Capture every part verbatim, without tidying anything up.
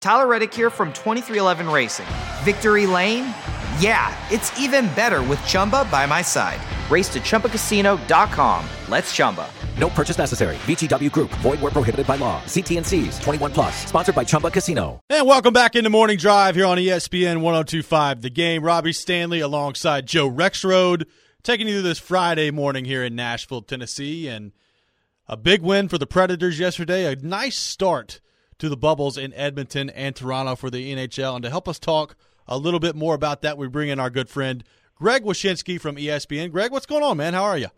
Tyler Reddick here from twenty-three eleven Racing. Victory Lane? Yeah, it's even better with Chumba by my side. Race to Chumba Casino dot com. Let's Chumba. No purchase necessary. V G W Group. Void where prohibited by law. See T and C's. twenty-one plus. Sponsored by Chumba Casino. And welcome back into Morning Drive here on E S P N one oh two point five The Game. Robbie Stanley alongside Joe Rexrode, taking you through this Friday morning here in Nashville, Tennessee. And a big win for the Predators yesterday. A nice start to the Bubbles in Edmonton and Toronto for the N H L. And to help us talk a little bit more about that, we bring in our good friend Greg Wyshynski from E S P N. Greg, what's going on, man? How are you?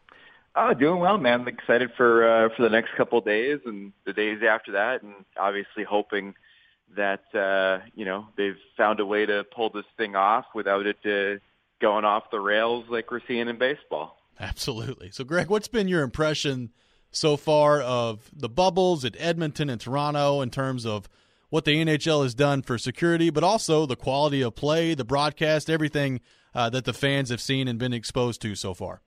Oh, doing well, man. I'm excited for uh, for the next couple of days and the days after that, and obviously hoping that uh, you know they've found a way to pull this thing off without it uh, going off the rails like we're seeing in baseball. Absolutely. So, Greg, what's been your impression so far of the Bubbles at Edmonton and Toronto in terms of what the N H L has done for security, but also the quality of play, the broadcast, everything uh, that the fans have seen and been exposed to so far?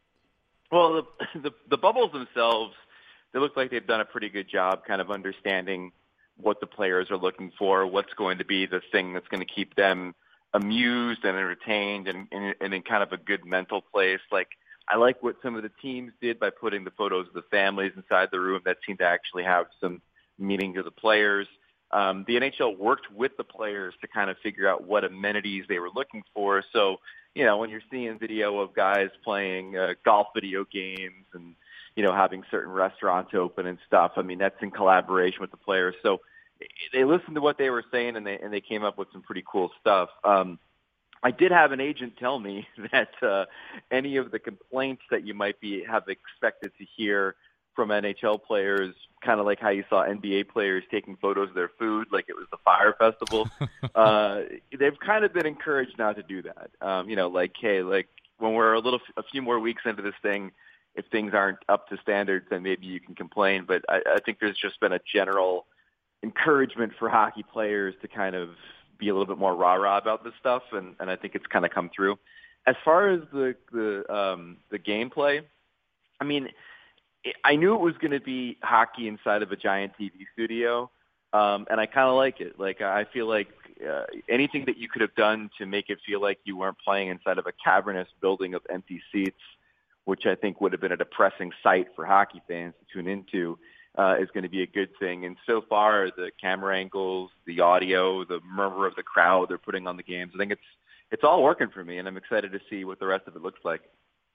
Well, the, the the Bubbles themselves, they look like they've done a pretty good job kind of understanding what the players are looking for, what's going to be the thing that's going to keep them amused and entertained and, and, and in kind of a good mental place. Like, I like what some of the teams did by putting the photos of the families inside the room. That seemed to actually have some meaning to the players. Um, the N H L worked with the players to kind of figure out what amenities they were looking for. So, you know, when you're seeing video of guys playing uh, golf video games and, you know, having certain restaurants open and stuff, I mean, that's in collaboration with the players. So they listened to what they were saying, and they and they came up with some pretty cool stuff. Um, I did have an agent tell me that uh, any of the complaints that you might be have expected to hear from N H L players, kind of like how you saw N B A players taking photos of their food like it was the Fire Festival, uh, they've kind of been encouraged not to do that. Um, you know, like, hey, like when we're a little, a few more weeks into this thing, if things aren't up to standards, then maybe you can complain. But I, I think there's just been a general encouragement for hockey players to kind of be a little bit more rah-rah about this stuff, and, and I think it's kind of come through. As far as the the um, the gameplay, I mean, I knew it was going to be hockey inside of a giant T V studio, um, and I kind of like it. Like, I feel like uh, anything that you could have done to make it feel like you weren't playing inside of a cavernous building of empty seats, which I think would have been a depressing sight for hockey fans to tune into, uh, is going to be a good thing. And so far, the camera angles, the audio, the murmur of the crowd they're putting on the games, I think it's it's all working for me, and I'm excited to see what the rest of it looks like.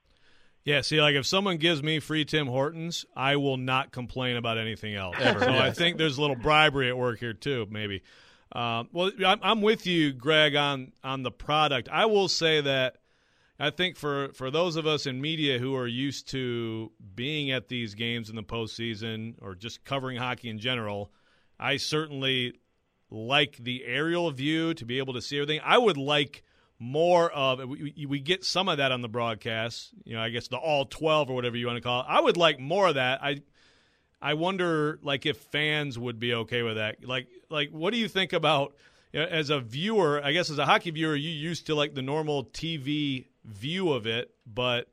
Yeah, see, like if someone gives me free Tim Hortons, I will not complain about anything else. Ever, so yes. I think there's a little bribery at work here too, maybe. Um, well, I'm, I'm with you, Greg, on on the product. I will say that I think for, for those of us in media who are used to being at these games in the postseason or just covering hockey in general, I certainly like the aerial view to be able to see everything. I would like more of we, we get some of that on the broadcast, you know, I guess the all twelve or whatever you want to call it. I would like more of that. I I wonder like if fans would be okay with that. Like like what do you think about, you know, as a viewer, I guess as a hockey viewer, you used to like the normal T V view of it, but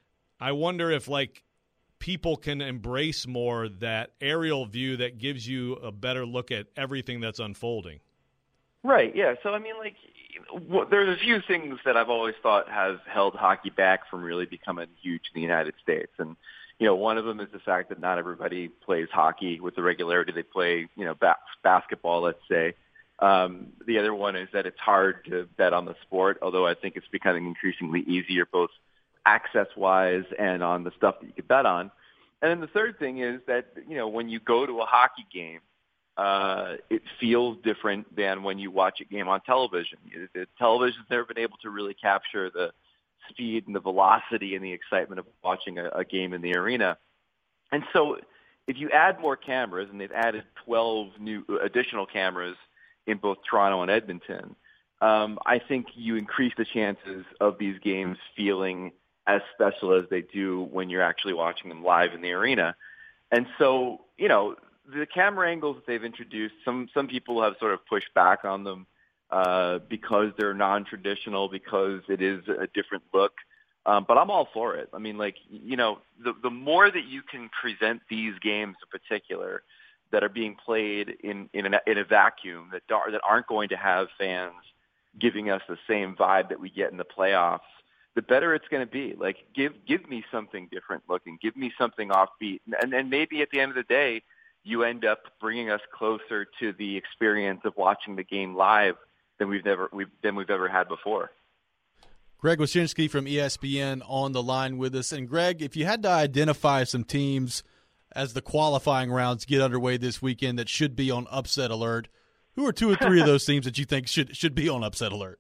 I wonder if like people can embrace more that aerial view that gives you a better look at everything that's unfolding. Right, yeah. So, I mean, like, well, there's a few things that I've always thought have held hockey back from really becoming huge in the United States. And, you know, one of them is the fact that not everybody plays hockey with the regularity they play, you know, ba- basketball, let's say. Um, the other one is that it's hard to bet on the sport, although I think it's becoming increasingly easier both access-wise and on the stuff that you could bet on. And then the third thing is that, you know, when you go to a hockey game, Uh, it feels different than when you watch a game on television. The television's never been able to really capture the speed and the velocity and the excitement of watching a, a game in the arena. And so if you add more cameras, and they've added twelve new additional cameras in both Toronto and Edmonton, um, I think you increase the chances of these games feeling as special as they do when you're actually watching them live in the arena. And so, you know, the camera angles that they've introduced, some some people have sort of pushed back on them uh, because they're non-traditional, because it is a different look. Um, but I'm all for it. I mean, like, you know, the the more that you can present these games in particular that are being played in in, an, in a vacuum that are, that aren't going to have fans giving us the same vibe that we get in the playoffs, the better it's going to be. Like, give give me something different looking. Give me something offbeat. And then maybe at the end of the day, you end up bringing us closer to the experience of watching the game live than we've never we've than we've ever had before. Greg Wyshynski from E S P N on the line with us. And Greg, if you had to identify some teams as the qualifying rounds get underway this weekend that should be on upset alert, who are two or three of those teams that you think should should be on upset alert?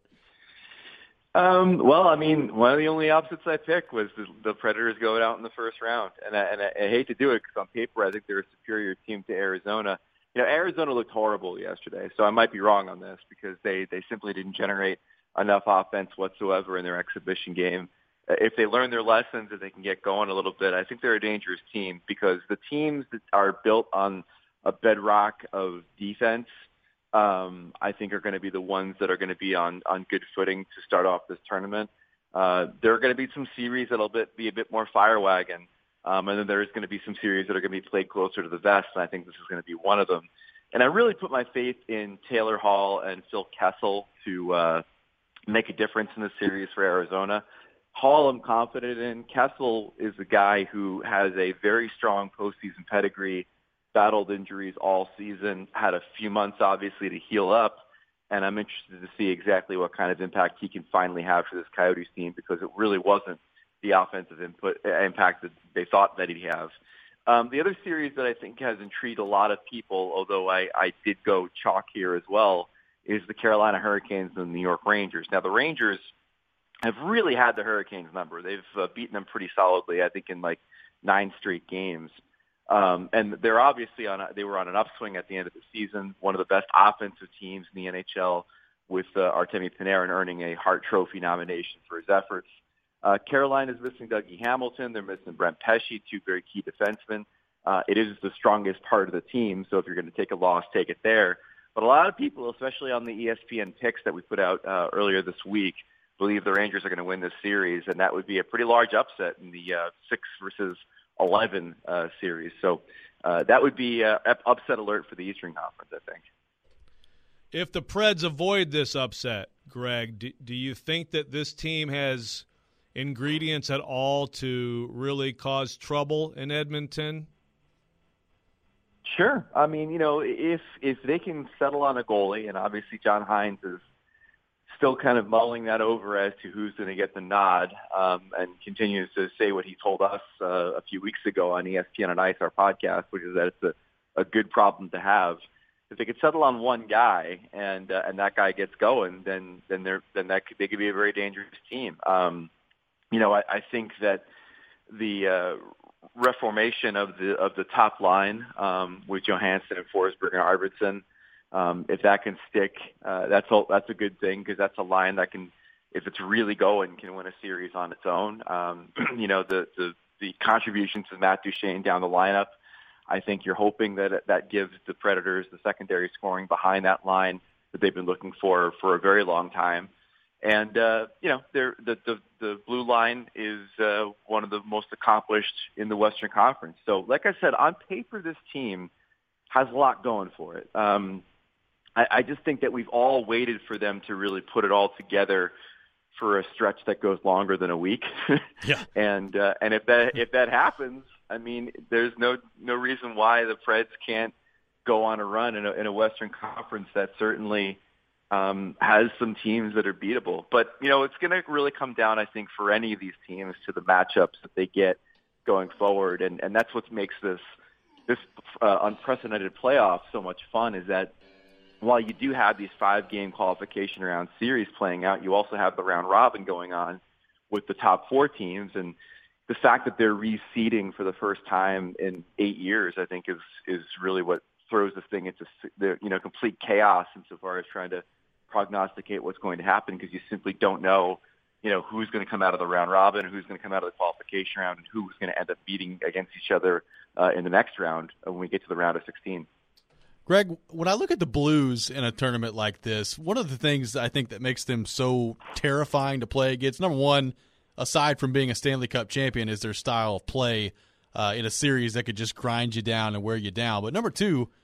Um, well, I mean, one of the only upsets I picked was the, the Predators going out in the first round. And I, and I, I hate to do it because on paper I think they're a superior team to Arizona. You know, Arizona looked horrible yesterday, so I might be wrong on this because they, they simply didn't generate enough offense whatsoever in their exhibition game. If they learn their lessons and they can get going a little bit, I think they're a dangerous team because the teams that are built on a bedrock of defense, um, I think are going to be the ones that are going to be on, on good footing to start off this tournament. Uh, there are going to be some series that'll bit, be a bit more fire wagon. Um, and then there's going to be some series that are going to be played closer to the vest, and I think this is going to be one of them. And I really put my faith in Taylor Hall and Phil Kessel to uh, make a difference in the series for Arizona. Hall I'm confident in. Kessel is a guy who has a very strong postseason pedigree, battled injuries all season, had a few months, obviously, to heal up, and I'm interested to see exactly what kind of impact he can finally have for this Coyotes team because it really wasn't the offensive input impact that they thought that he'd have. Um, the other series that I think has intrigued a lot of people, although I, I did go chalk here as well, is the Carolina Hurricanes and the New York Rangers. Now, the Rangers have really had the Hurricanes number. They've uh, beaten them pretty solidly, I think, in like nine straight games. Um, and they're obviously on a, they were on an upswing at the end of the season, one of the best offensive teams in the N H L with uh, Artemi Panarin earning a Hart Trophy nomination for his efforts. Uh, Carolina's missing Dougie Hamilton. They're missing Brent Pesce, two very key defensemen. Uh, it is the strongest part of the team, so if you're going to take a loss, take it there. But a lot of people, especially on the E S P N picks that we put out uh, earlier this week, believe the Rangers are going to win this series, and that would be a pretty large upset in the uh, six versus eleven uh, series. So uh, that would be uh, upset alert for the Eastern Conference, I think. If the Preds avoid this upset, Greg, do, do you think that this team has ingredients at all to really cause trouble in Edmonton? Sure. I mean, you know, if if they can settle on a goalie, and obviously John Hines is still kind of mulling that over as to who's going to get the nod, um, and continues to say what he told us uh, a few weeks ago on E S P N and Ice, our podcast, which is that it's a, a good problem to have. If they could settle on one guy and uh, and that guy gets going, then then they're then that could, they could be a very dangerous team. Um, you know, I, I think that the uh, reformation of the of the top line um, with Johansson and Forsberg and Arvidsson, um, if that can stick, uh, that's a, that's a good thing because that's a line that can, if it's really going, can win a series on its own. Um, you know, the, the the contributions of Matt Duchene down the lineup, I think you're hoping that that gives the Predators the secondary scoring behind that line that they've been looking for for a very long time. And, uh, you know, the, the, the blue line is uh, one of the most accomplished in the Western Conference. So, like I said, on paper, this team has a lot going for it. Um, I, I just think that we've all waited for them to really put it all together for a stretch that goes longer than a week. Yeah. And uh, and if that if that happens, I mean, there's no no reason why the Preds can't go on a run in a, in a Western Conference that certainly um, has some teams that are beatable. But, you know, it's going to really come down, I think, for any of these teams to the matchups that they get going forward. And, and that's what makes this this uh, unprecedented playoff so much fun is that while you do have these five-game qualification round series playing out, you also have the round robin going on with the top four teams. And the fact that they're reseeding for the first time in eight years, I think, is is really what throws this thing into you know complete chaos insofar as trying to prognosticate what's going to happen because you simply don't know, you know, who's going to come out of the round robin, who's going to come out of the qualification round, and who's going to end up beating against each other uh, in the next round when we get to the round of sixteen. Greg, when I look at the Blues in a tournament like this, one of the things I think that makes them so terrifying to play against, number one, aside from being a Stanley Cup champion, is their style of play uh, in a series that could just grind you down and wear you down. But number two,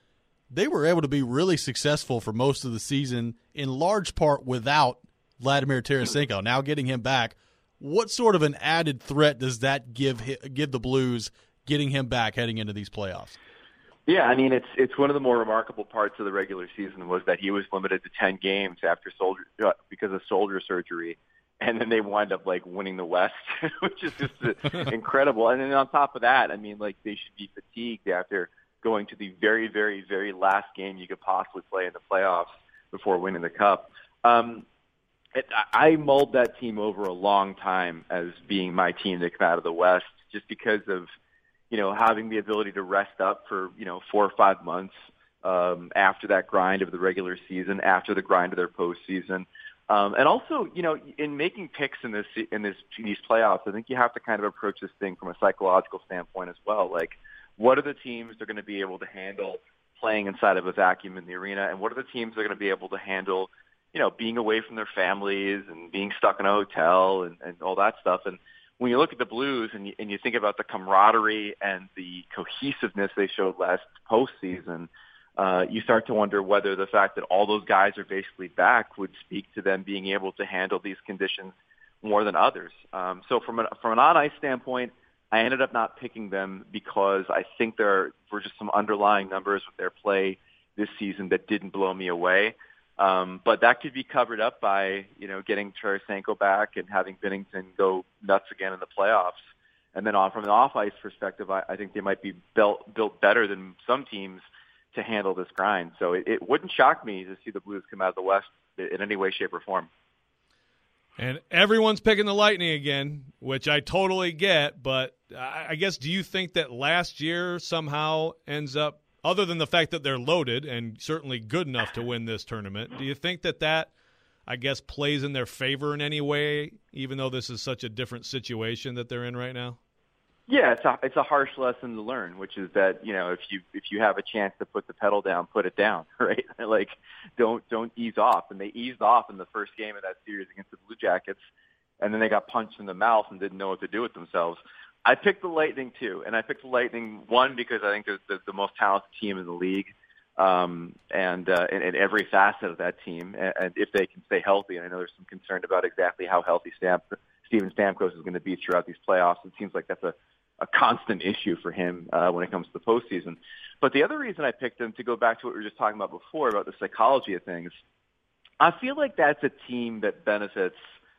they were able to be really successful for most of the season, in large part without Vladimir Tarasenko. Now getting him back, what sort of an added threat does that give give the Blues getting him back heading into these playoffs? Yeah, I mean, it's it's one of the more remarkable parts of the regular season was that he was limited to ten games after soldier uh, because of shoulder surgery, and then they wind up like winning the West, which is just incredible. And then on top of that, I mean, like they should be fatigued after going to the very, very, very last game you could possibly play in the playoffs before winning the Cup. Um, it, I mulled that team over a long time as being my team to come out of the West, just because of, you know, having the ability to rest up for, you know, four or five months um, after that grind of the regular season, after the grind of their postseason. Um, and also, you know, in making picks in this in this in these playoffs, I think you have to kind of approach this thing from a psychological standpoint as well. Like, what are the teams that are going to be able to handle playing inside of a vacuum in the arena, and what are the teams that are going to be able to handle, you know, being away from their families and being stuck in a hotel and, and all that stuff. And when you look at the Blues and you, and you think about the camaraderie and the cohesiveness they showed last postseason, uh, you start to wonder whether the fact that all those guys are basically back would speak to them being able to handle these conditions more than others. Um, so from an, from an on-ice standpoint, I ended up not picking them because I think there were just some underlying numbers with their play this season that didn't blow me away. Um, but that could be covered up by, you know, getting Tarasenko back and having Binnington go nuts again in the playoffs. And then on from an off-ice perspective, I, I think they might be built, built better than some teams to handle this grind. So it, it wouldn't shock me to see the Blues come out of the West in any way, shape, or form. And everyone's picking the Lightning again, which I totally get. But I guess, do you think that last year somehow ends up, other than the fact that they're loaded and certainly good enough to win this tournament, do you think that that, I guess, plays in their favor in any way, even though this is such a different situation that they're in right now? Yeah, it's a it's a harsh lesson to learn, which is that, you know, if you if you have a chance to put the pedal down, put it down, right? Like, don't don't ease off. And they eased off in the first game of that series against the Blue Jackets, and then they got punched in the mouth and didn't know what to do with themselves. I picked the Lightning too, and I picked the Lightning one because I think they're the, the most talented team in the league, um, and uh, in, in every facet of that team. And, and if they can stay healthy, and I know there's some concern about exactly how healthy Stamp, Steven Stamkos is going to be throughout these playoffs. It seems like that's a a constant issue for him uh, when it comes to the postseason. But the other reason I picked him, to go back to what we were just talking about before, about the psychology of things, I feel like that's a team that benefits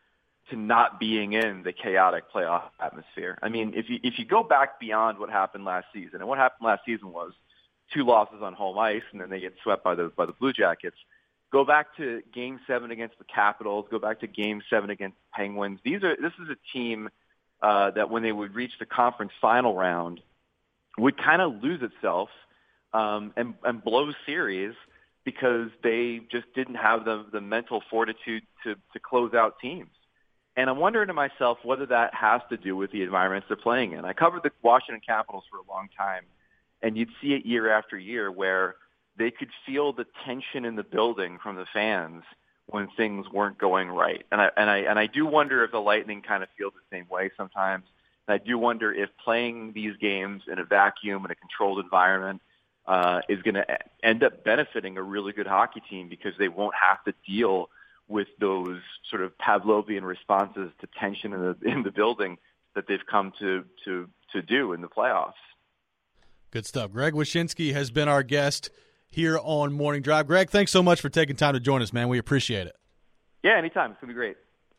to not being in the chaotic playoff atmosphere. I mean, if you if you go back beyond what happened last season, and what happened last season was two losses on home ice, and then they get swept by the by the Blue Jackets. Go back to Game Seven against the Capitals. Go back to Game Seven against the Penguins. These are this is a team Uh, that when they would reach the conference final round would kind of lose itself um, and, and blow series because they just didn't have the, the mental fortitude to, to close out teams. And I'm wondering to myself whether that has to do with the environments they're playing in. I covered the Washington Capitals for a long time, and you'd see it year after year where they could feel the tension in the building from the fans when things weren't going right. And I, and I, and I do wonder if the Lightning kind of feel the same way sometimes. And I do wonder if playing these games in a vacuum, in a controlled environment, uh, is going to end up benefiting a really good hockey team because they won't have to deal with those sort of Pavlovian responses to tension in the, in the building that they've come to, to, to do in the playoffs. Good stuff. Greg Wyshynski has been our guest here on Morning Drive. Greg, thanks so much for taking time to join us, man. We appreciate it. Yeah, anytime. It's going to be great.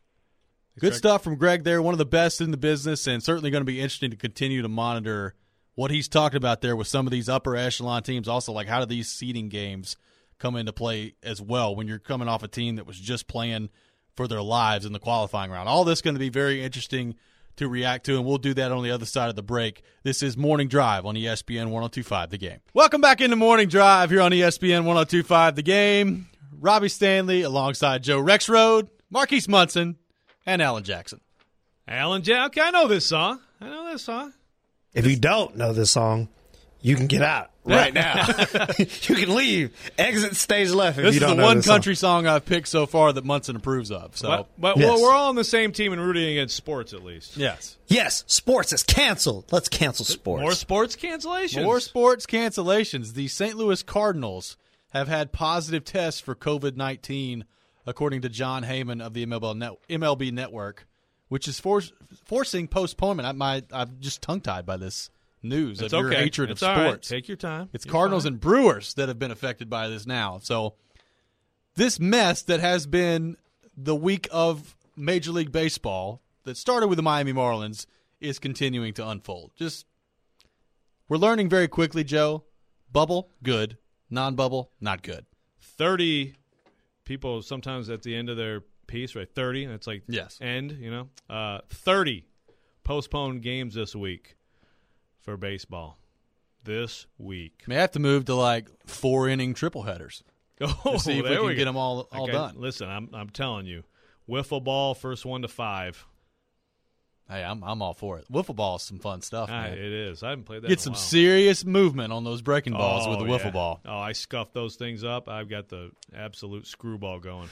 Good stuff from Greg there, one of the best in the business, and certainly going to be interesting to continue to monitor what he's talking about there with some of these upper echelon teams. Also, like, how do these seeding games come into play as well when you're coming off a team that was just playing for their lives in the qualifying round? All this is going to be very interesting to react to, and we'll do that on the other side of the break. This is Morning Drive on E S P N one oh two point five The Game. Welcome back into Morning Drive here on E S P N one oh two point five The Game. Robbie Stanley alongside Joe Rexrode, Marquise Munson, and Alan Jackson. Alan Jackson, okay, I know this song. I know this song. If you don't know this song, you can get out right now. You can leave. Exit stage left if this you don't know This is the know one this country song. song I've picked so far that Munson approves of. So, But, but Yes. well, we're all on the same team and rooting against sports at least. yes. Yes, sports is canceled. Let's cancel sports. More sports cancellations. More sports cancellations. The Saint Louis Cardinals have had positive tests for COVID nineteen, according to John Heyman of the M L B, Net- M L B Network, which is for- forcing postponement. I, my, I'm just tongue-tied by this news It's of your okay. hatred It's of all right. sports. Take your time. It's You're Cardinals fine. and Brewers that have been affected by this now. So this mess that has been the week of Major League Baseball that started with the Miami Marlins is continuing to unfold. Just we're learning very quickly, Joe. Bubble, good. Non-bubble, not good. thirty people sometimes at the end of their piece, right? thirty, that's like Yes. end, you know? Uh, thirty postponed games this week for baseball. This week. May have to move to like four inning triple headers Oh, to see if we there can we get go. them all all Okay, done. Listen, I'm I'm telling you, wiffle ball, first one to five. Hey, I'm I'm all for it. Wiffle ball is some fun stuff, Ah, man. it is. I haven't played that. Get in a some while. serious movement on those breaking balls Oh, with the wiffle yeah. ball. Oh, I scuffed those things up. I've got the absolute screwball going.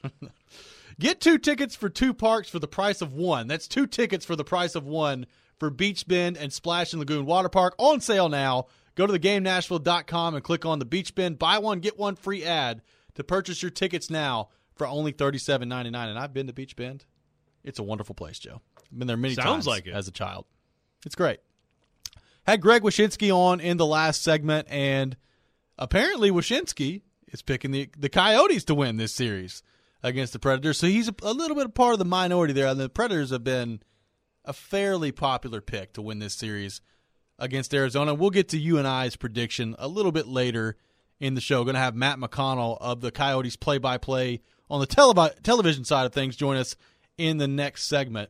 Get two tickets for two parks for the price of one. That's two tickets for the price of one for Beach Bend and Splash and Lagoon Water Park on sale now. Go to the game nashville dot com and click on the Beach Bend buy one get one free ad to purchase your tickets now for only thirty-seven ninety-nine. And I've been to Beach Bend. It's a wonderful place, Joe. I've been there many Sounds times like it. as a child. It's great. Had Greg Wyshynski on in the last segment, and apparently Wyshynski is picking the, the Coyotes to win this series against the Predators. So he's a, a little bit of part of the minority there. And the Predators have been a fairly popular pick to win this series against Arizona. We'll get to you and I's prediction a little bit later in the show. Going to have Matt McConnell of the Coyotes play-by-play on the televi- television side of things join us in the next segment.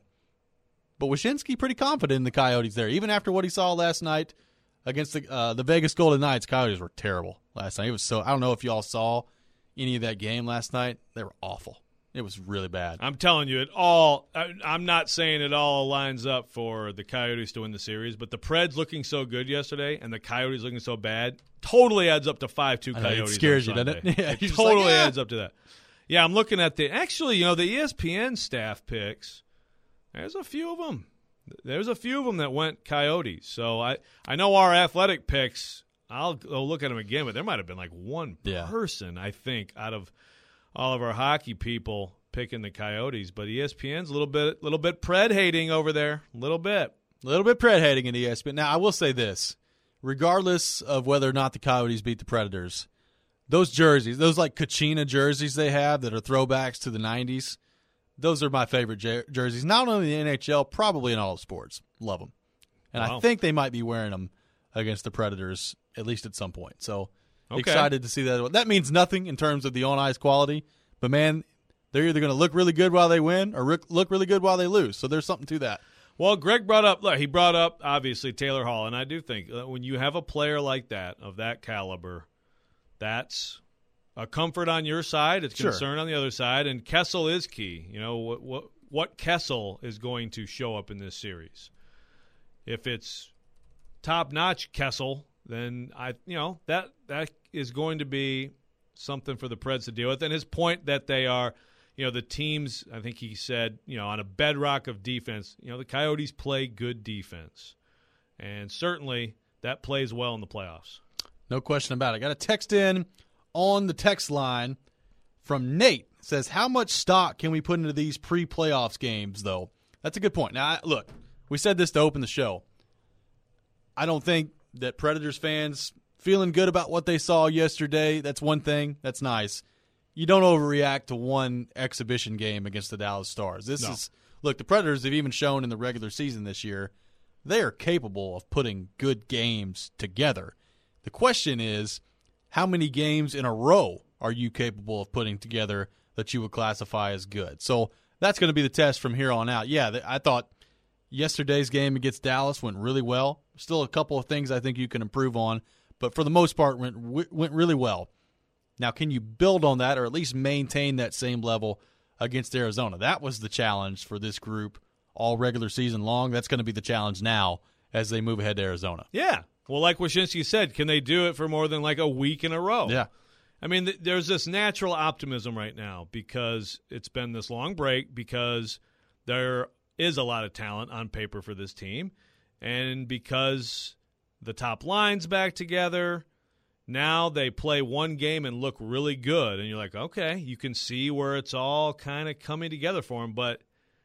But Wyshynski pretty confident in the Coyotes there. Even after what he saw last night against the uh, the Vegas Golden Knights, Coyotes were terrible last night. It was so I don't know if y'all saw any of that game last night. They were awful. It was really bad. I'm telling you, it all. I, I'm not saying it all lines up for the Coyotes to win the series, but the Preds looking so good yesterday and the Coyotes looking so bad totally adds up to five two I know, it Coyotes. scares on you, doesn't Sunday. it? Yeah, it you're just totally like, ah. adds up to that. Yeah, I'm looking at the actually, you know, the E S P N staff picks. There's a few of them. There's a few of them that went Coyotes. So I, I know our athletic picks. I'll go look at them again, but there might have been like one Yeah. person I think out of all of our hockey people picking the Coyotes. But E S P N's a little bit, little bit Pred hating over there, a little bit. A little bit Pred hating in E S P N. Now, I will say this. Regardless of whether or not the Coyotes beat the Predators, those jerseys, those like Kachina jerseys they have that are throwbacks to the nineties, those are my favorite jer- jerseys. Not only in the N H L, probably in all of sports. Love them. And Wow. I think they might be wearing them against the Predators, at least at some point. So Okay. excited to see that. That means nothing in terms of the on-ice quality, but, man, they're either going to look really good while they win or re- look really good while they lose. So there's something to that. Well, Greg brought up, look, he brought up, obviously, Taylor Hall, and I do think that when you have a player like that, of that caliber, that's a comfort on your side. It's Sure. concern on the other side, and Kessel is key. You know, what, what, what Kessel is going to show up in this series. If it's top-notch Kessel, then, I, you know, that that is going to be something for the Preds to deal with. And his point that they are – you know, the teams, I think he said, you know, on a bedrock of defense, you know, the Coyotes play good defense. And certainly that plays well in the playoffs. No question about it. Got a text in on the text line from Nate. It says, how much stock can we put into these pre-playoffs games, though? That's a good point. Now, I, look, we said this to open the show. I don't think that Predators fans feeling good about what they saw yesterday, that's one thing. That's nice. You don't overreact to one exhibition game against the Dallas Stars. This No. is look, the Predators have even shown in the regular season this year they are capable of putting good games together. The question is, how many games in a row are you capable of putting together that you would classify as good? So that's going to be the test from here on out. Yeah, I thought yesterday's game against Dallas went really well. Still a couple of things I think you can improve on, but for the most part went went really well. Now, can you build on that or at least maintain that same level against Arizona? That was the challenge for this group all regular season long. That's going to be the challenge now as they move ahead to Arizona. Yeah. Well, like Wyshynski said, can they do it for more than like a week in a row? Yeah. I mean, th- there's this natural optimism right now because it's been this long break, because there is a lot of talent on paper for this team, and because the top line's back together. Now they play one game and look really good, and you're like, okay, you can see where it's all kind of coming together for them. But,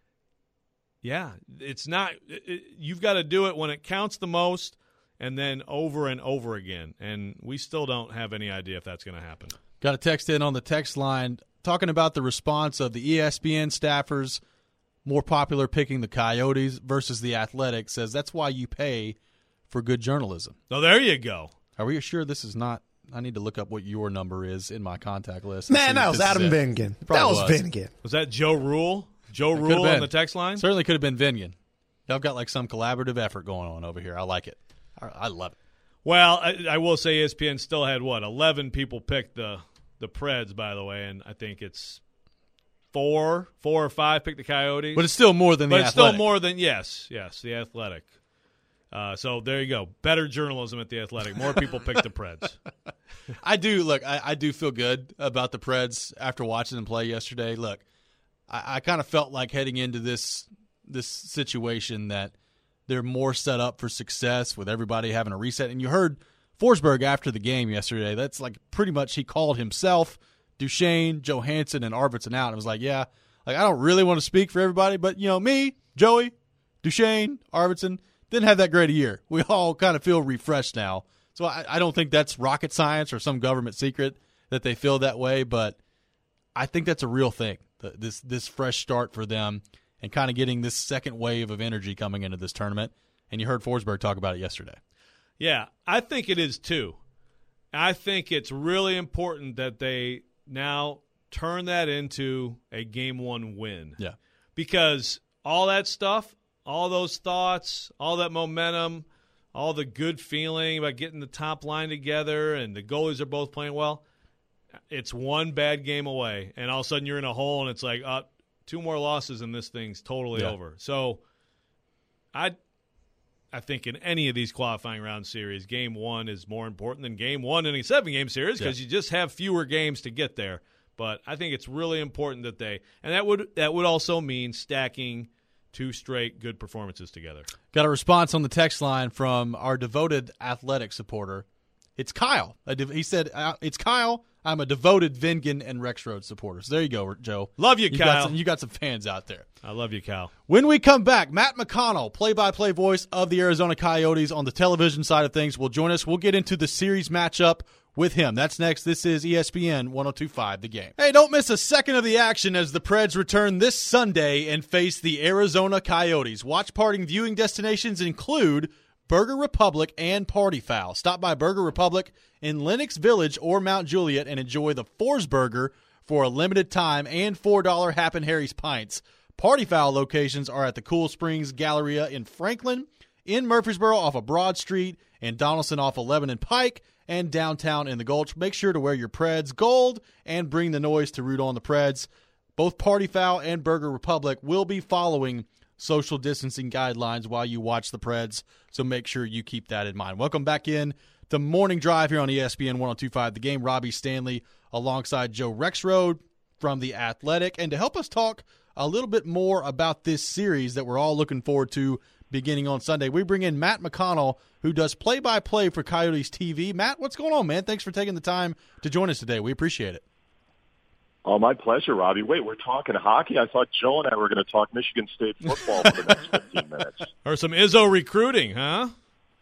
yeah, it's not it, it, – you've got to do it when it counts the most and then over and over again, and we still don't have any idea if that's going to happen. Got a text in on the text line talking about the response of the E S P N staffers, more popular picking the Coyotes versus the Athletic, says that's why you pay for good journalism. Oh, there you go. Are we sure this is not – I need to look up what your number is in my contact list. Man, that was Adam Vingan. That was Vingan. Was that Joe Rule? Joe Rule on the text line? Certainly could have been Vingan. Y'all got like some collaborative effort going on over here. I like it. I, I love it. Well, I, I will say E S P N still had, what, eleven people picked the, the Preds, by the way, and I think it's four, four or five picked the Coyotes. But it's still more than the But it's Athletic. still more than, yes, yes, the Athletic. Uh, so there you go. Better journalism at the Athletic. More people pick the Preds. I do look. I, I do feel good about the Preds after watching them play yesterday. Look, I, I kind of felt like heading into this this situation that they're more set up for success with everybody having a reset. And you heard Forsberg after the game yesterday. That's like pretty much he called himself, Duchesne, Johansson, and Arvidsson out. And it was like, yeah, like I don't really want to speak for everybody, but you know me, Joey, Duchesne, Arvidsson. Didn't have that great a year. We all kind of feel refreshed now. So I, I don't think that's rocket science or some government secret that they feel that way, but I think that's a real thing, the, this this fresh start for them and kind of getting this second wave of energy coming into this tournament. And you heard Forsberg talk about it yesterday. Yeah, I think it is too. I think it's really important that they now turn that into a game one win. Yeah. Because all that stuff, all those thoughts, all that momentum, all the good feeling about getting the top line together and the goalies are both playing well, it's one bad game away. And all of a sudden you're in a hole and it's like, uh, two more losses and this thing's totally yeah. over. So I I think in any of these qualifying round series, game one is more important than game one in a seven-game series because yeah. you just have fewer games to get there. But I think it's really important that they – and that would that would also mean stacking – two straight good performances together. Got a response on the text line from our devoted Athletic supporter. It's Kyle. He said, it's Kyle. I'm a devoted Vingan and Rexroad supporter. So there you go, Joe. Love you, you Kyle. Got some, you got some fans out there. I love you, Kyle. When we come back, Matt McConnell, play-by-play voice of the Arizona Coyotes on the television side of things, will join us. We'll get into the series matchup with him. That's next. This is E S P N one oh two point five, The Game. Hey, don't miss a second of the action as the Preds return this Sunday and face the Arizona Coyotes. Watch parting viewing destinations include Burger Republic and Party Fowl. Stop by Burger Republic in Lenox Village or Mount Juliet and enjoy the Forsburger for a limited time and four dollar Happen Harry's Pints. Party Fowl locations are at the Cool Springs Galleria in Franklin, in Murfreesboro off of Broad Street, and Donaldson off of Lebanon Pike, and downtown in the Gulch. Make sure to wear your Preds gold and bring the noise to root on the Preds. Both Party Fowl and Burger Republic will be following social distancing guidelines while you watch the Preds, so make sure you keep that in mind. Welcome back in to Morning Drive here on E S P N one oh two point five, The Game. Robbie Stanley alongside Joe Rexroad from The Athletic. And to help us talk a little bit more about this series that we're all looking forward to beginning on Sunday, we bring in Matt McConnell, who does play-by-play for Coyotes T V. Matt, what's going on, man? Thanks for taking the time to join us today. We appreciate it. Oh, my pleasure, Robbie. Wait, we're talking hockey? I thought Joe and I were going to talk Michigan State football for the next fifteen minutes. Or some Izzo recruiting, huh?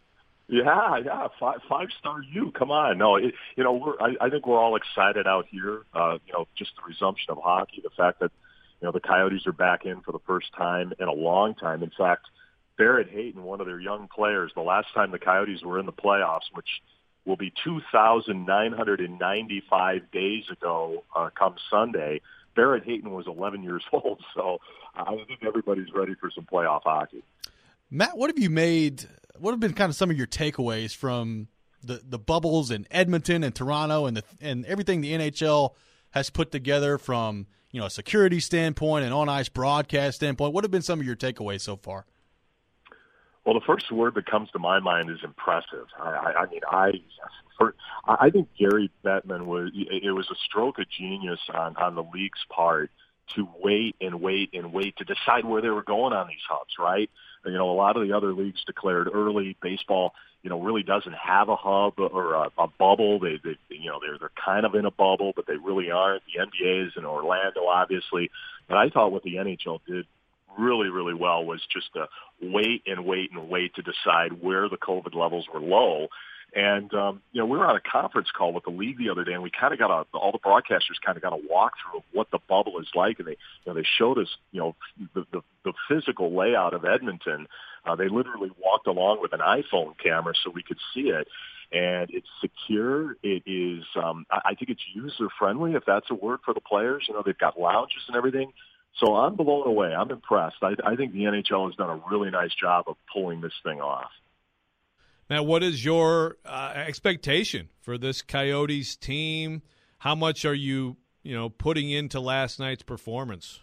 Yeah, yeah, five, five-star U. Come on. No, it, you know, we're, I, I think we're all excited out here, uh, you know, just the resumption of hockey, the fact that, you know, the Coyotes are back in for the first time in a long time. In fact, Barrett Hayton, one of their young players, the last time the Coyotes were in the playoffs, which will be two thousand nine hundred ninety-five days ago uh, come Sunday, Barrett Hayton was eleven years old. So I think everybody's ready for some playoff hockey. Matt, what have you made – what have been kind of some of your takeaways from the, the bubbles in Edmonton and Toronto and the and everything the N H L has put together from, you know, a security standpoint and on-ice broadcast standpoint? What have been some of your takeaways so far? Well, the first word that comes to my mind is impressive. I, I, I mean, I, for, I think Gary Bettman was, it was a stroke of genius on, on the league's part to wait and wait and wait to decide where they were going on these hubs, right? You know, a lot of the other leagues declared early. Baseball, you know, really doesn't have a hub or a, a bubble. They, they, you know, they're they're kind of in a bubble, but they really aren't. The N B A is in Orlando, obviously. But I thought what the N H L did really, really well was just to wait and wait and wait to decide where the COVID levels were low. And, um, you know, we were on a conference call with the league the other day, and we kind of got a, all the broadcasters kind of got a walkthrough of what the bubble is like. And they, you know, they showed us, you know, the, the, the physical layout of Edmonton. Uh, they literally walked along with an iPhone camera so we could see it. And it's secure. It is, um, I, I think it's user-friendly, if that's a word for the players. You know, they've got lounges and everything. So I'm blown away. I'm impressed. I, I think the N H L has done a really nice job of pulling this thing off. Now, what is your uh, expectation for this Coyotes team? How much are you, you know, putting into last night's performance?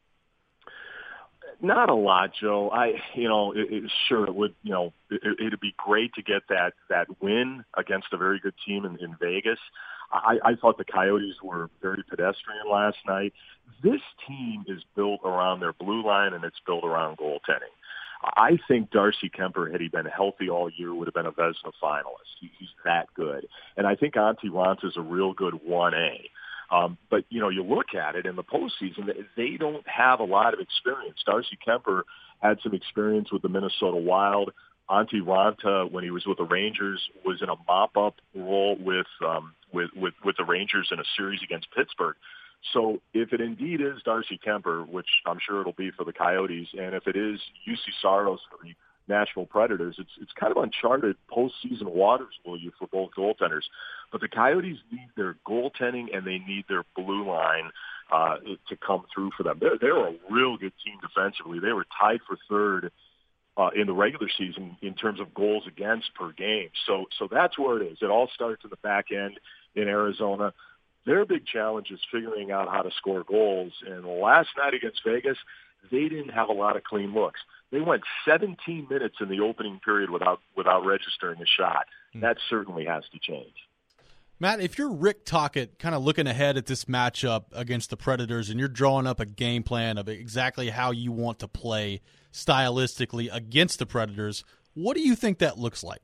Not a lot, Joe. I, you know, it, it, sure it would. You know, it, it'd be great to get that that win against a very good team in, in Vegas. I, I thought the Coyotes were very pedestrian last night. This team is built around their blue line, and it's built around goaltending. I think Darcy Kemper, had he been healthy all year, would have been a Vezina finalist. He, he's that good. And I think Antti Raanta is a real good one A. Um, but, you know, you look at it in the postseason, they don't have a lot of experience. Darcy Kemper had some experience with the Minnesota Wild. Antti Raanta, when he was with the Rangers, was in a mop-up role with, um, with, with, with the Rangers in a series against Pittsburgh. So if it indeed is Darcy Kemper, which I'm sure it'll be for the Coyotes, and if it is U C Saros for the Nashville Predators, it's it's kind of uncharted postseason waters, will you, for both goaltenders. But the Coyotes need their goaltending and they need their blue line uh, to come through for them. They're, they're a real good team defensively. They were tied for third uh, in the regular season in terms of goals against per game. So so that's where it is. It all starts in the back end in Arizona. Their big challenge is figuring out how to score goals. And last night against Vegas, they didn't have a lot of clean looks. They went seventeen minutes in the opening period without without registering a shot. That certainly has to change. Matt, if you're Rick Tocchet kind of looking ahead at this matchup against the Predators and you're drawing up a game plan of exactly how you want to play stylistically against the Predators, what do you think that looks like?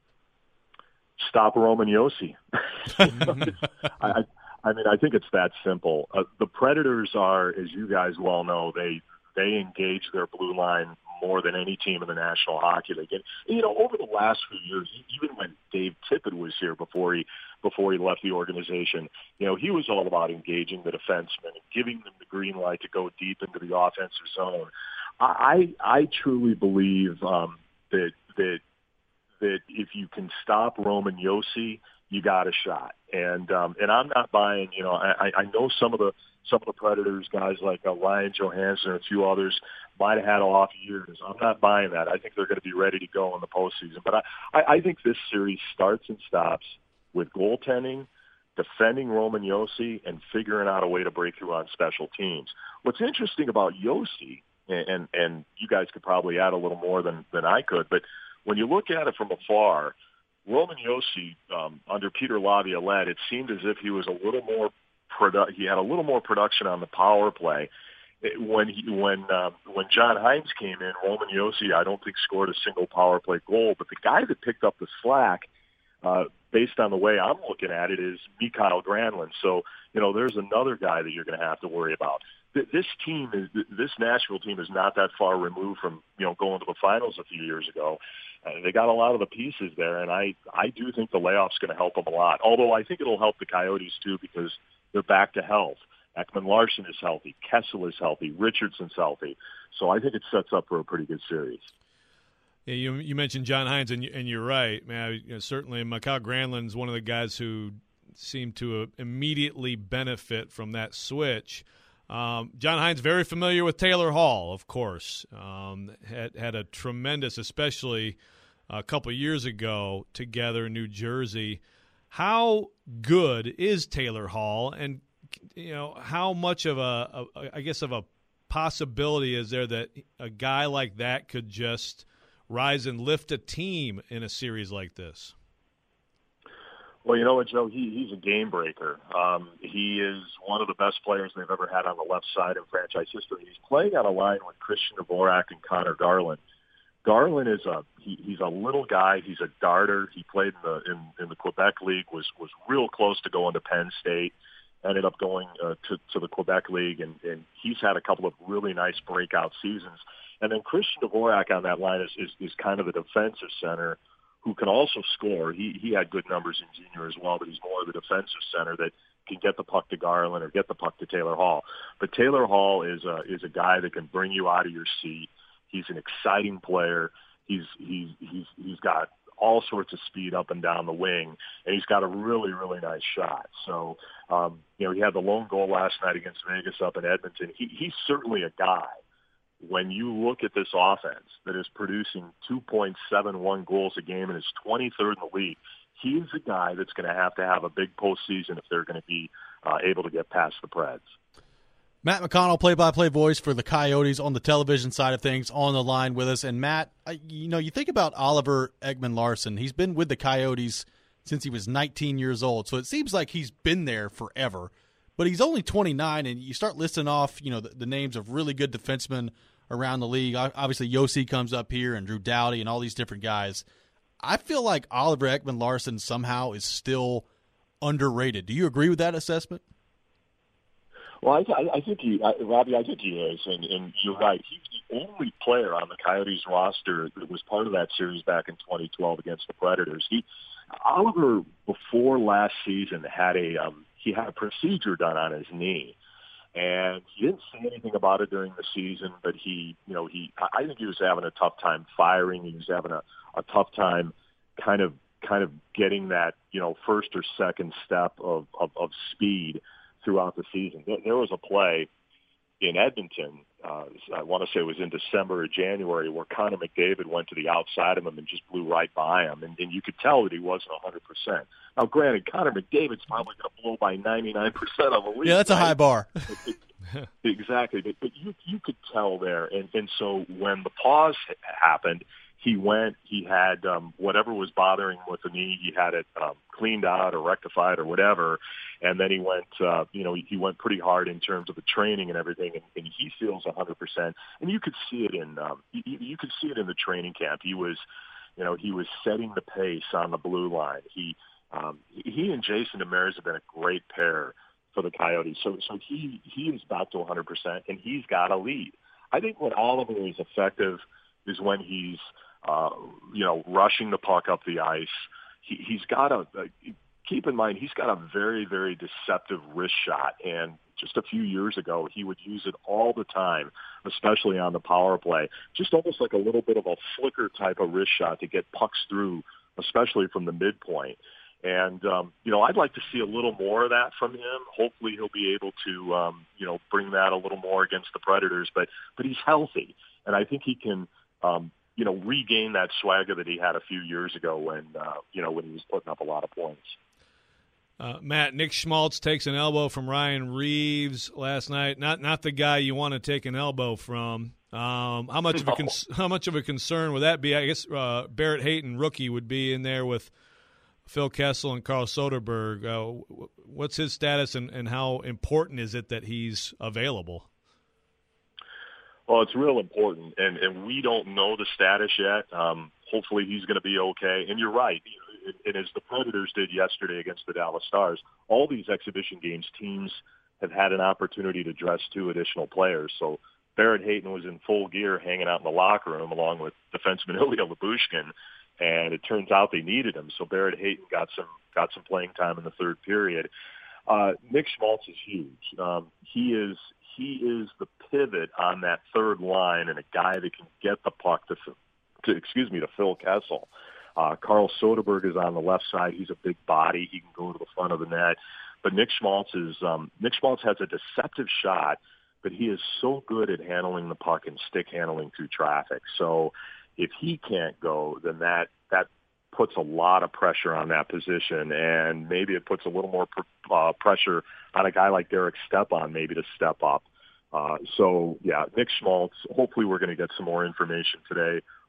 Stop Roman Josi. I, I mean, I think it's that simple. Uh, the Predators are, as you guys well know, they they engage their blue line more than any team in the National Hockey League. And, you know, over the last few years, even when Dave Tippett was here before he before he left the organization, you know, he was all about engaging the defensemen and giving them the green light to go deep into the offensive zone. I I truly believe um, that that that if you can stop Roman Josi, you got a shot. And um, and I'm not buying, you know, I, I know some of the some of the Predators, guys like uh, Ryan Johansson and a few others, might have had off years. I'm not buying that. I think they're going to be ready to go in the postseason. But I, I, I think this series starts and stops with goaltending, defending Roman Josi, and figuring out a way to break through on special teams. What's interesting about Josi, and, and, and you guys could probably add a little more than, than I could, but when you look at it from afar, Roman Josi, um, under Peter Laviolette, it seemed as if he was a little more produ- he had a little more production on the power play. It, when he, when uh, when John Hines came in, Roman Josi, I don't think scored a single power play goal, but the guy that picked up the slack, uh, based on the way I'm looking at it, is Mikael Granlund. So, you know, there's another guy that you're going to have to worry about. This team is this Nashville team is not that far removed from, you know, going to the finals a few years ago. Uh, they got a lot of the pieces there, and I I do think the layoff's going to help them a lot. Although I think it'll help the Coyotes too because they're back to health. Ekman Larson is healthy, Kessel is healthy, Richardson's healthy. So I think it sets up for a pretty good series. Yeah, you you mentioned John Hines, and, you, and you're right, man. You know, certainly, Mikael Granlund's one of the guys who seemed to uh, immediately benefit from that switch. Um, John Hines, very familiar with Taylor Hall, of course. Um, had had a tremendous, especially a couple years ago, together in New Jersey. How good is Taylor Hall, and you know how much of a, a I guess of a possibility is there that a guy like that could just rise and lift a team in a series like this? Well, you know what, Joe? He, he's a game breaker. Um, he is one of the best players they've ever had on the left side in franchise history. He's playing on a line with Christian Dvorak and Connor Garland. Garland is a he, he's a little guy. He's a darter. He played in the in, in the Quebec League. was was real close to going to Penn State. Ended up going uh, to to the Quebec League, and, and he's had a couple of really nice breakout seasons. And then Christian Dvorak on that line is is, is kind of a defensive center who can also score. He he had good numbers in junior as well, but he's more of a defensive center that can get the puck to Garland or get the puck to Taylor Hall. But Taylor Hall is a is a guy that can bring you out of your seat. He's an exciting player. He's he's he's he's got all sorts of speed up and down the wing, and he's got a really really nice shot. So um, you know, he had the lone goal last night against Vegas up in Edmonton. He he's certainly a guy. When you look at this offense that is producing two point seven one goals a game and is twenty-third in the league, he's a guy that's going to have to have a big postseason if they're going to be uh, able to get past the Preds. Matt McConnell, play-by-play voice for the Coyotes on the television side of things, on the line with us. And Matt, you know, you think about Oliver Ekman-Larsson. He's been with the Coyotes since he was nineteen years old, so it seems like he's been there forever. But he's only twenty-nine, and you start listing off, you know, the, the names of really good defensemen around the league. Obviously, Yossi comes up here, and Drew Doughty, and all these different guys. I feel like Oliver Ekman-Larsson somehow is still underrated. Do you agree with that assessment? Well, I, I think he, I, Robbie, I think he is, and, and you're right. He's the only player on the Coyotes roster that was part of that series back in twenty twelve against the Predators. He, Oliver, before last season, had a um, he had a procedure done on his knee, and he didn't say anything about it during the season. But he, you know, he, I think he was having a tough time firing. He was having a, a tough time, kind of, kind of getting that, you know, first or second step of of, of speed throughout the season. There was a play in Edmonton, uh, I want to say it was in December or January, where Connor McDavid went to the outside of him and just blew right by him, and, and you could tell that he wasn't one hundred percent. Now, granted, Connor McDavid's probably going to blow by ninety-nine percent of the league. Yeah, that's right? a high bar. Exactly, but, but you you could tell there, and, and so when the pause happened, he went, he had um, whatever was bothering him with the knee, he had it um, cleaned out or rectified or whatever, and then he went, uh, you know, he went pretty hard in terms of the training and everything, and, and he feels one hundred percent. And you could see it in, um, you, you could see it in the training camp. He was, you know, he was setting the pace on the blue line. He, um, he and Jason Demers have been a great pair for the Coyotes. So, so he, he is back to one hundred percent, and he's got a lead. I think when Oliver is effective is when he's, uh, you know, rushing the puck up the ice. He, he's got a, a, keep in mind, he's got a very, very deceptive wrist shot. And just a few years ago, he would use it all the time, especially on the power play. Just almost like a little bit of a flicker type of wrist shot to get pucks through, especially from the midpoint. And, um, you know, I'd like to see a little more of that from him. Hopefully he'll be able to, um, you know, bring that a little more against the Predators. But, but he's healthy, and I think he can, um, you know, regain that swagger that he had a few years ago when, uh, you know, when he was putting up a lot of points. Uh, Matt, Nick Schmaltz takes an elbow from Ryan Reeves last night. Not not the guy you want to take an elbow from. Um, how much no. of a con- how much of a concern would that be? I guess uh, Barrett Hayton, rookie, would be in there with Phil Kessel and Carl Soderberg. Uh, what's his status, and, and how important is it that he's available? Well, it's real important, and, and we don't know the status yet. Um, hopefully he's going to be okay. And you're right. And as the Predators did yesterday against the Dallas Stars, all these exhibition games, teams have had an opportunity to dress two additional players. So Barrett Hayton was in full gear hanging out in the locker room along with defenseman Ilya Lyubushkin, and it turns out they needed him. So Barrett Hayton got some got some playing time in the third period. Uh, Nick Schmaltz is huge. Um, he is he is the pivot on that third line and a guy that can get the puck to, to excuse me, to Phil Kessel. Uh, Carl Soderberg is on the left side. He's a big body. He can go to the front of the net. But Nick Schmaltz is um, Nick Schmaltz has a deceptive shot, but he is so good at handling the puck and stick handling through traffic. So if he can't go, then that that puts a lot of pressure on that position, and maybe it puts a little more pr- uh, pressure on a guy like Derek Stepan maybe to step up. Uh, so, yeah, Nick Schmaltz, hopefully we're going to get some more information today.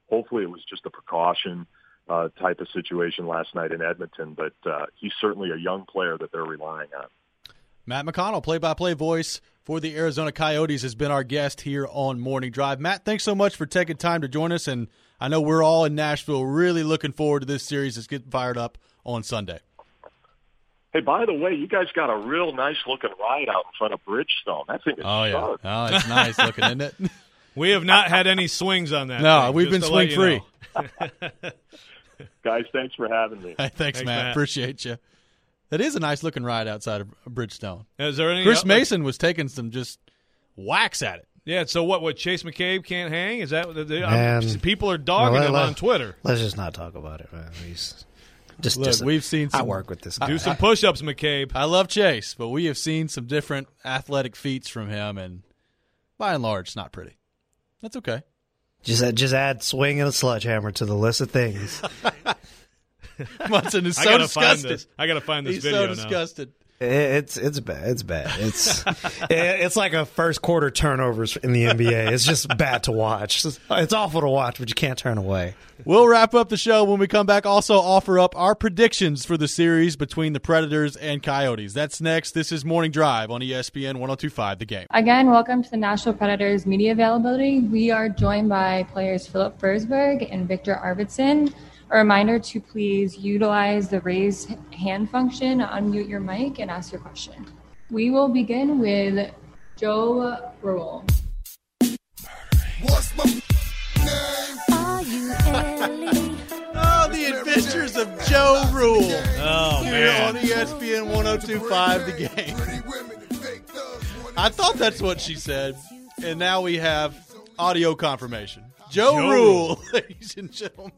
hopefully it was just a precaution uh, type of situation last night in Edmonton. But uh, he's certainly a young player that they're relying on. Matt McConnell, play-by-play voice for the Arizona Coyotes, has been our guest here on Morning Drive. Matt, thanks so much for taking time to join us, and I know we're all in Nashville really looking forward to this series that's getting fired up on Sunday. Hey, by the way, you guys got a real nice-looking ride out in front of Bridgestone. That thing is Oh, yeah. sharp. Oh, it's nice looking, isn't it? We have not had any swings on that. No, thing, we've been just to let you swing-free. know. Guys, thanks for having me. Hey, thanks, Thanks, Matt. Matt. Appreciate you. That is a nice-looking ride outside of Bridgestone. Is there any Chris like- Mason was taking some just whacks at it. Yeah, so what? What Chase McCabe can't hang? Is that what the, Man. um, people are dogging Well, him let- on Twitter? Let's just not talk about it, man. He's just, Look, just we've seen I some- work with this guy. Do some push-ups, McCabe. I love Chase, but we have seen some different athletic feats from him, and by and large, it's not pretty. That's okay. Just add, just add swing and a sledgehammer to the list of things. Munson is I so gotta find disgusted. this. I gotta find this He's video so now. disgusted. It- It's it's bad. It's bad. It's it's like a first quarter turnovers in the N B A. It's just bad to watch. It's, it's awful to watch, but you can't turn away. We'll wrap up the show when we come back. Also offer up our predictions for the series between the Predators and Coyotes. That's next. This is Morning Drive on E S P N one oh two point five The Game. Again, welcome to the Nashville Predators media availability. We are joined by players Philip Forsberg and Victor Arvidsson. A reminder to please utilize the raise hand function, unmute your mic, and ask your question. We will begin with Joe Rule. What's my name? Are you Ellie? Oh, the adventures of Joe Rule. Oh, Here man. on E S P N one oh two point five The Game. I thought that's what she said, and now we have audio confirmation. Joe, Joe Rule, Rule. ladies and gentlemen.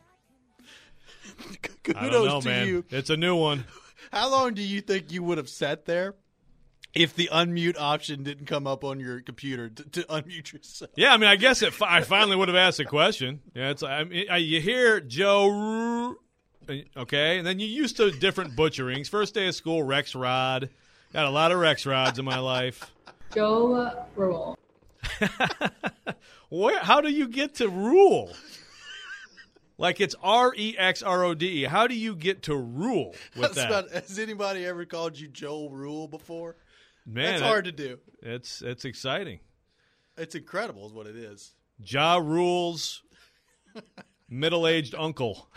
Kudos I don't know, to man. you. It's a new one. How long do you think you would have sat there if the unmute option didn't come up on your computer to, to unmute yourself? Yeah, I mean, I guess it, I finally would have asked a question. Yeah, it's I mean, you hear Joe, okay, and then you used to different butcherings. First day of school, Rex Rod. Got a lot of Rex Rods in my life. Joe Rule. Where? How do you get to rule? Like it's R E X R O D E. How do you get to rule with That's that? about- has anybody ever called you Joe Rule before? Man, That's it- hard to do. It's it's exciting. It's incredible is what it is. Ja Rule's middle-aged uncle.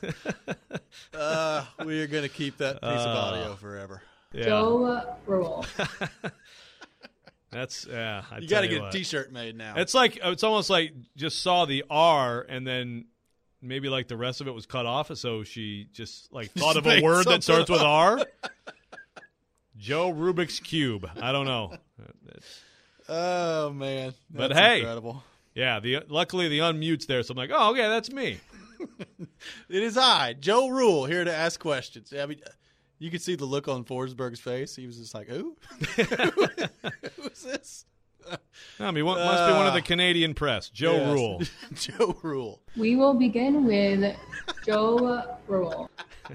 Uh, we are going to keep that piece of audio forever. Yeah, Joe Rule. that's yeah. I You tell got to get what. a T-shirt made now. It's like it's almost like just saw the R and then maybe like the rest of it was cut off, so she just like thought of a made word that something starts with up. R. Joe Rubik's Cube. I don't know. It's, Oh man, But That's hey. incredible. yeah, the luckily the unmute's there, so I'm like, oh, okay, that's me. It is I, Joe Rule, here to ask questions. I mean, you could see the look on Forsberg's face. He was just like, "Ooh, who's this?" I mean, what, must be one of Uh, the Canadian press. Joe Yes. Rule. Joe Rule. We will begin with Joe Rule.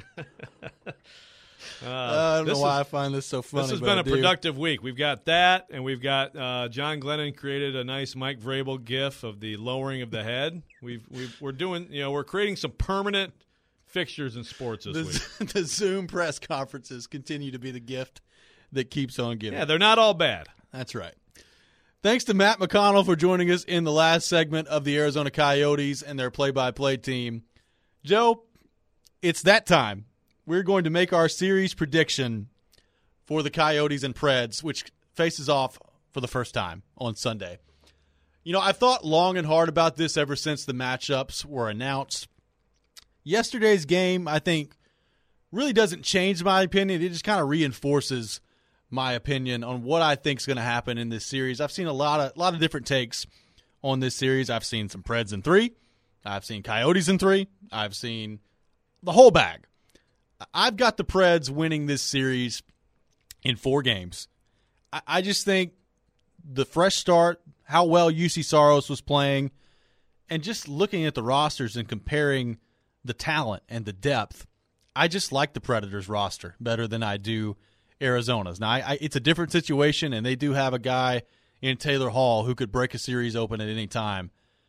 Uh, Uh, I don't this know why is- I find this so funny. This has but been I a do. productive week. We've got that, and we've got uh, John Glennon created a nice Mike Vrabel gif of the lowering of the head. We've, we've we're doing, you know, we're creating some permanent fixtures in sports this week. The, the Zoom press conferences continue to be the gift that keeps on giving. Yeah, they're not all bad. That's right. Thanks to Matt McConnell for joining us in the last segment of the Arizona Coyotes and their play-by-play team. Joe, it's that time. We're going to make our series prediction for the Coyotes and Preds, which faces off for the first time on Sunday. You know, I've thought long and hard about this ever since the matchups were announced. Yesterday's game, I think, really doesn't change my opinion. It just kind of reinforces my opinion on what I think is going to happen in this series. I've seen a lot of lot of different takes on this series. I've seen some Preds in three. I've seen Coyotes in three. I've seen the whole bag. I've got the Preds winning this series in four games. I, I just think the fresh start, how well U C Saros was playing, and just looking at the rosters and comparing the talent and the depth, I just like the Predators roster better than I do Arizona's. Now, I, I, it's a different situation, and they do have a guy in Taylor Hall who could break a series open at any time.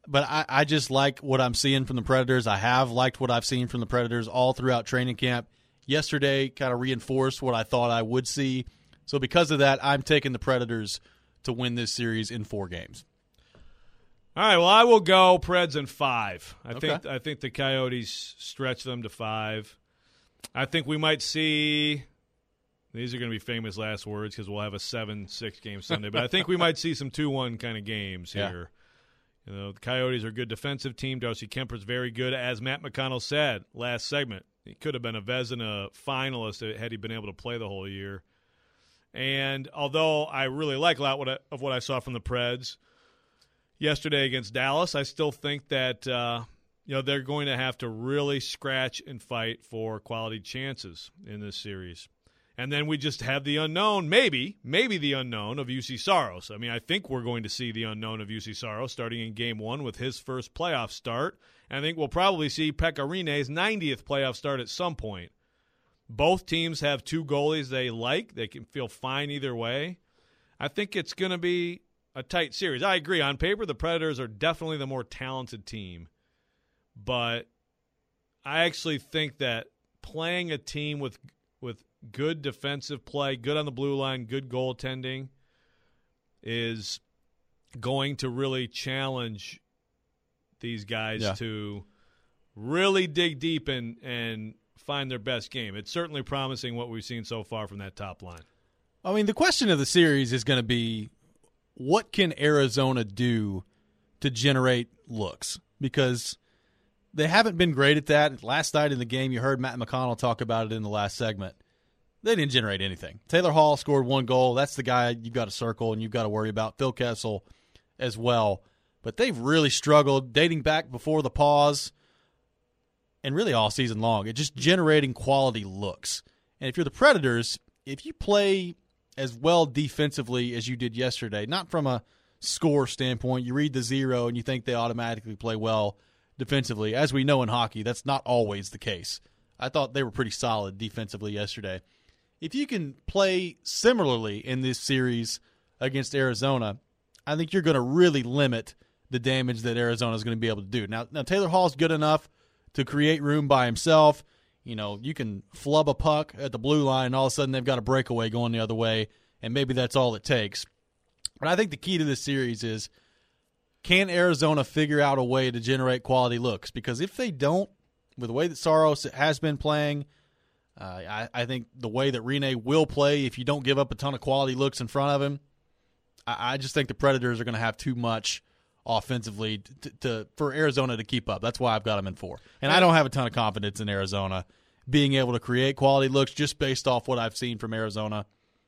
but I, I just like what I'm seeing from the Predators. I have liked what I've seen from the Predators all throughout training camp. Yesterday kind of reinforced what I thought I would see. So because of that, I'm taking the Predators to win this series in four games. All right, well, I will go Preds in five. I Okay. think I think the Coyotes stretch them to five. I think we might see – these are going to be famous last words because we'll have a seven six game Sunday. But I think we might see some two one kind of games Yeah. here. You know, the Coyotes are a good defensive team. Darcy Kemper's very good. As Matt McConnell said last segment, he could have been a Vezina finalist had he been able to play the whole year. And although I really like a lot what I, of what I saw from the Preds yesterday against Dallas, I still think that uh, you know they're going to have to really scratch and fight for quality chances in this series. And then we just have the unknown, maybe, maybe the unknown of U C Saros. I mean, I think we're going to see the unknown of U C Saros starting in game one with his first playoff start. And I think we'll probably see Pekka Rinne's ninetieth playoff start at some point. Both teams have two goalies they like. They can feel fine either way. I think it's going to be a tight series. I agree. On paper, the Predators are definitely the more talented team. But I actually think that playing a team with with good defensive play, good on the blue line, good goaltending is going to really challenge these guys Yeah. to really dig deep and, and find their best game. It's certainly promising what we've seen so far from that top line. I mean, the question of the series is going to be, what can Arizona do to generate looks? Because they haven't been great at that. Last night in the game, you heard Matt McConnell talk about it in the last segment. They didn't generate anything. Taylor Hall scored one goal. That's the guy you've got to circle and you've got to worry about. Phil Kessel as well. But they've really struggled dating back before the pause and really all season long. It's just generating quality looks. And if you're the Predators, if you play as well defensively as you did yesterday, not from a score standpoint, you read the zero and you think they automatically play well defensively. As we know in hockey, that's not always the case. I thought they were pretty solid defensively yesterday. If you can play similarly in this series against Arizona, I think you're going to really limit the damage that Arizona is going to be able to do. Now, now Taylor Hall's good enough to create room by himself. You know, you can flub a puck at the blue line, and all of a sudden they've got a breakaway going the other way, and maybe that's all it takes. But I think the key to this series is, can Arizona figure out a way to generate quality looks? Because if they don't, with the way that Saros has been playing, uh, I, I think the way that Rinne will play, if you don't give up a ton of quality looks in front of him, I, I just think the Predators are going to have too much offensively to, to for Arizona to keep up. That's why I've got them in four. And I don't have a ton of confidence in Arizona being able to create quality looks just based off what I've seen from Arizona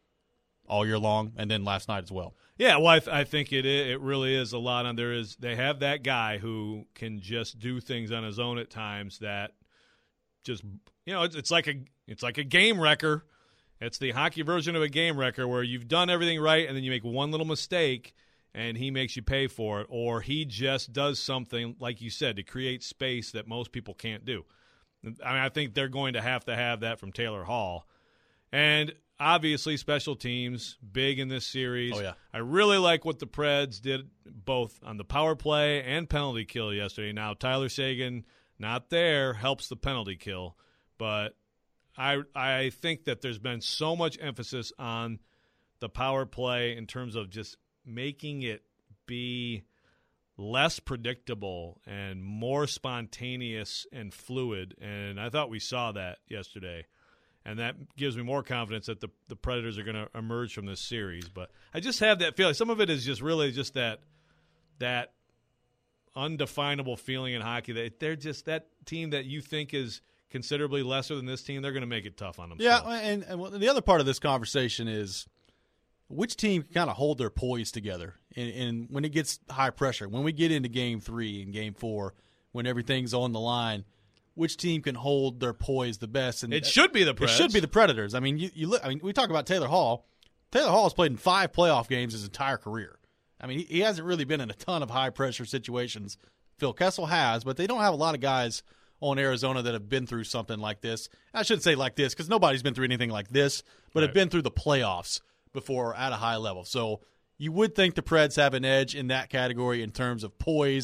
all year long and then last night as well. Yeah, well, I, th- I think it is, it really is a lot on there. Is they have that guy who can just do things on his own at times that just you know it's, it's like a it's like a game wrecker. It's the hockey version of a game wrecker where you've done everything right and then you make one little mistake and he makes you pay for it, or he just does something like you said to create space that most people can't do. I mean, I think they're going to have to have that from Taylor Hall, and obviously, special teams, big in this series. Oh, yeah. I really like what the Preds did both on the power play and penalty kill yesterday. Now, Tyler Seguin, not there, helps the penalty kill. But I I think that there's been so much emphasis on the power play in terms of just making it be less predictable and more spontaneous and fluid. And I thought we saw that yesterday. And that gives me more confidence that the, the Predators are going to emerge from this series. But I just have that feeling. Some of it is just really just that that undefinable feeling in hockey that they're just that team that you think is considerably lesser than this team. They're going to make it tough on them. Yeah, and, and the other part of this conversation is which team can kind of hold their poise together. And, and when it gets high pressure, when we get into game three and game four, when everything's on the line, which team can hold their poise the best? And it should be the Preds. It should be the Predators. I mean, you, you look. I mean, we talk about Taylor Hall. Taylor Hall has played in five playoff games his entire career. I mean, he, he hasn't really been in a ton of high pressure situations. Phil Kessel has, but they don't have a lot of guys on Arizona that have been through something like this. I shouldn't say like this because nobody's been through anything like this, but right. have been through the playoffs before at a high level. So you would think the Preds have an edge in that category in terms of poise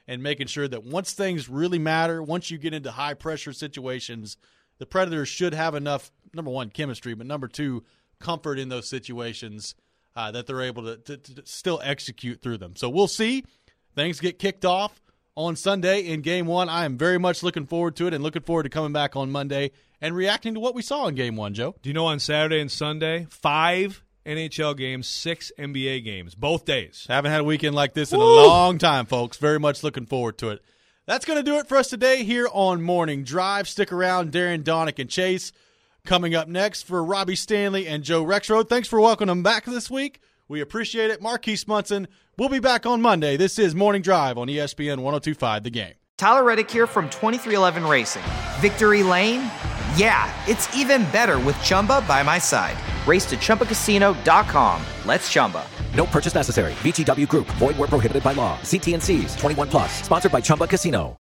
and making sure that once things really matter, once you get into high-pressure situations, the Predators should have enough, number one, chemistry, but number two, comfort in those situations uh, that they're able to, to, to still execute through them. So we'll see. Things get kicked off on Sunday in Game one. I am very much looking forward to it and looking forward to coming back on Monday and reacting to what we saw in Game one, Joe. Do you know on Saturday and Sunday, five N H L games, six N B A games, both days. Haven't had a weekend like this in Woo! a long time, folks. Very much looking forward to it. That's going to do it for us today here on Morning Drive. Stick around. Darren, Donick, and Chase coming up next for Robbie Stanley and Joe Rexrode. Thanks for welcoming them back this week. We appreciate it. Marquise Munson, we'll be back on Monday. This is Morning Drive on E S P N ten twenty-five The Game. Tyler Reddick here from twenty-three eleven Racing. Victory Lane? Yeah, it's even better with Chumba by my side. Race to Chumba Casino dot com. Let's Chumba. No purchase necessary. V G W Group. Void where prohibited by law. See T N Cs. twenty-one plus. Sponsored by Chumba Casino.